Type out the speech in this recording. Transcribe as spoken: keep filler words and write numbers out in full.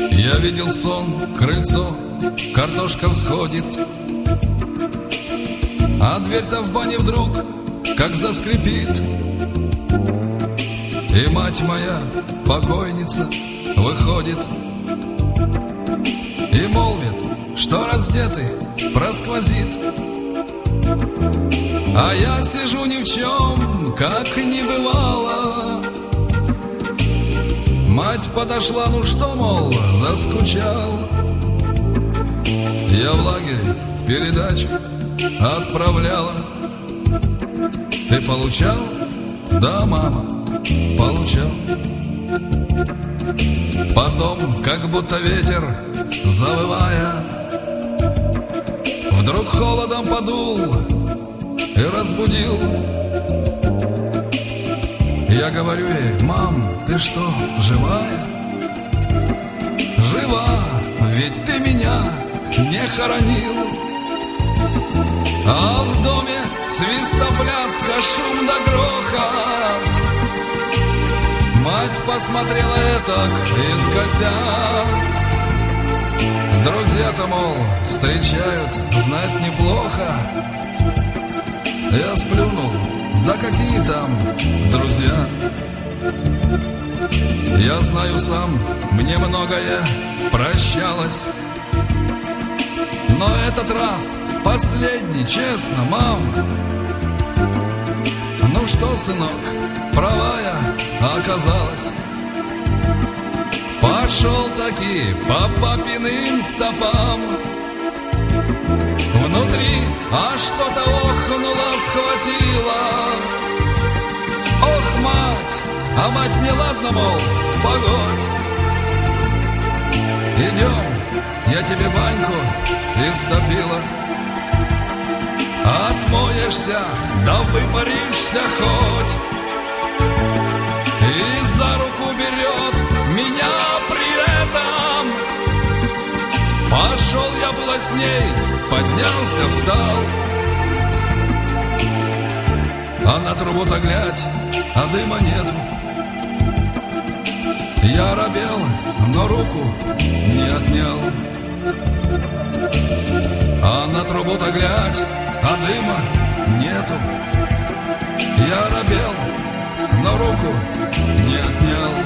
Я видел сон, крыльцо, картошка всходит, а дверь-то в бане вдруг как заскрипит. И мать моя, покойница, выходит и молвит, что раздетый просквозит. А я сижу ни в чем, как не бывало. Мать подошла, ну что, мол, заскучал. Я в лагере передачу отправляла. Ты получал? Да, мама, получал. Потом, как будто ветер, завывая, вдруг холодом подул и разбудил. Я говорю ей: мам, ты что, живая? Жива, ведь ты меня не хоронил. А в доме свистопляска, шум да грохот. Мать посмотрела этак искося. Друзья-то, мол, встречают, знать неплохо. Я сплюнул: да какие там друзья? Я знаю сам, мне многое прощалось, но этот раз последний, честно, мам. Ну что, сынок, права я оказалась. Пошел таки по папиным стопам. Внутри аж что-то охнуло, схватило. Ох, мать, а мать мне ладно, мол, погодь. Идем, я тебе баньку истопила. Отмоешься, да выпаришься хоть. И за руку берет меня при этом. Пошел я было с ней, поднялся, встал. А на трубу-то глядь, а дыма нету. Я робел, но руку не отнял. А на трубу-то глядь, а дыма нету. Я робел, но руку не отнял.